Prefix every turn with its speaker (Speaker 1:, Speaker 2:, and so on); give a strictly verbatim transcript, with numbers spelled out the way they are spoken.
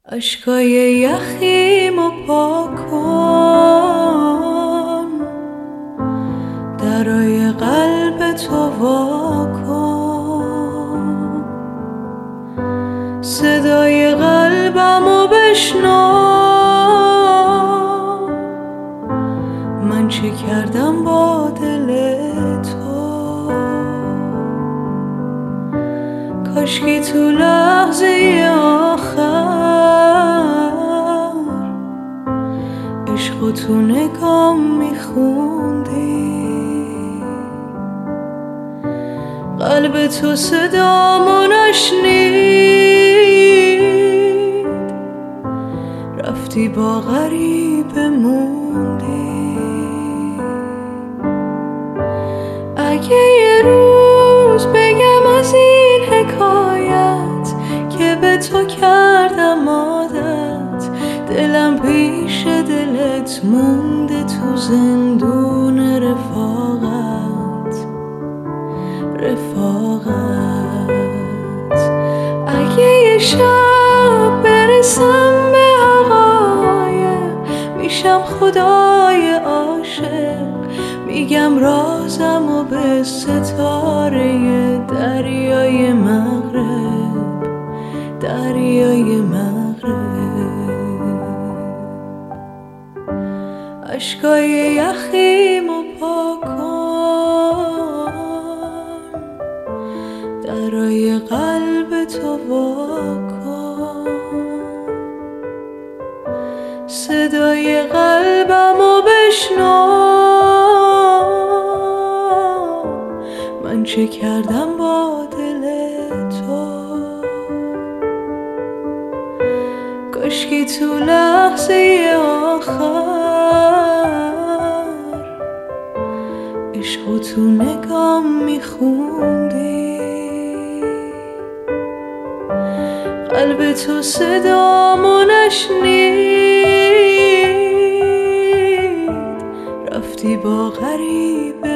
Speaker 1: اشکای یخیمو پاک کن، درای قلب تو وا کن، صدای قلبمو بشنو، من چه کردم با دل تو. کاشکی تو لحظه آخر عشقو تو نگام میخوندی، قلب تو صدامو نشنید، رفتی با غریبه موندی. اگه یه روز بگم از این حکایت که به تو کردم عادت، دلم پیش دلت مونده تو زندون رفاقت رفاقت. اگه یه شب برسم به حقایق، میشم خدای عاشق، میگم رازمو به ستاره دریای مغرب دریای مغرب. اشکای یخیمو پاک کن، درای قلب تو وا کن، صدای قلبمو بشنو، من چه کردم با دل تو. کاشکی تو لحظه آخر عشقو تو نگام میخوندی، قلب تو صدامو نشنید، رفتی با غریبه